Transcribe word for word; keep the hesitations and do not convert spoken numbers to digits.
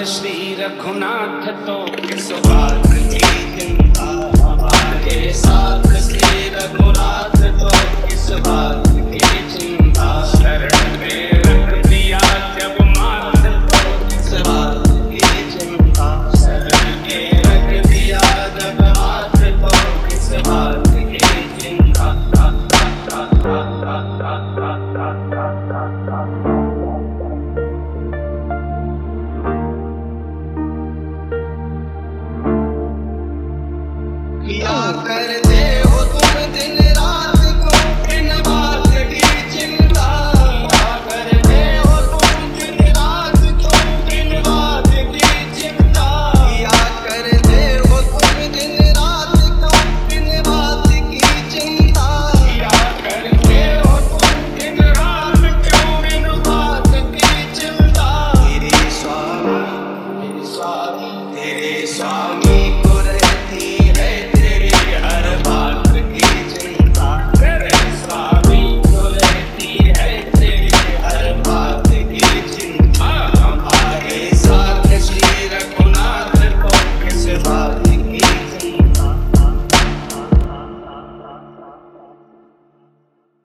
श्री रघुनाथ तो किस बात की चिंता, हमारे साथ श्री रघुनाथ तो किस बात की चिंता। शरण में रख दिया जब माथ तो किस बात की चिंता, शरण में रख दिया जब माथ तो किस बात की चिंता। क्या कर